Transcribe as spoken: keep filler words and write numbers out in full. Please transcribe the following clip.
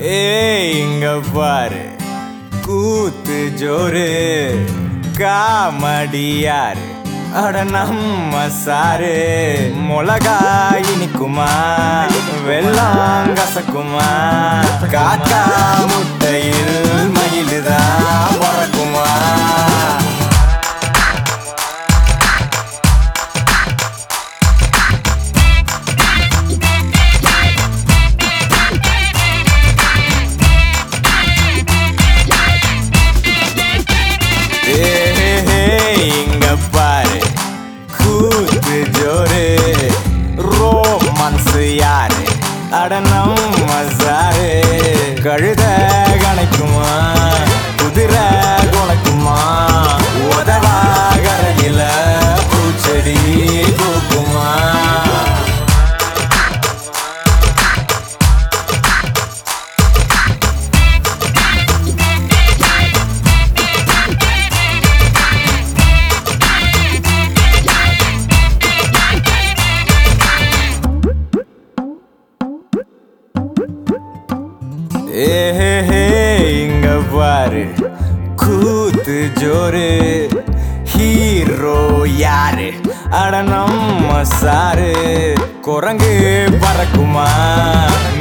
ஏய் இங்க பாரு கூத்து ஜோரு காமெடி யாரு அட நம்ம சாரு மிளகா இனிக்குமா வெள்ளம் கசக்குமா காக்கா முட்டையில் மயிலுதான் பறக்குமா இங்க பாரு கூத்து ஜோரு ரோமான்ஸ் யாரு அட நம்ம சாரு கழுத கணக்குமா குதிரை குணக்குமா உதவா கரையில பூச்செடி பூக்குமா ஏஹே இங்க பாரு கூத்து ஜோரு ஹீரோ யாரு அட நம்ம சாரு குரங்கு பறக்குமா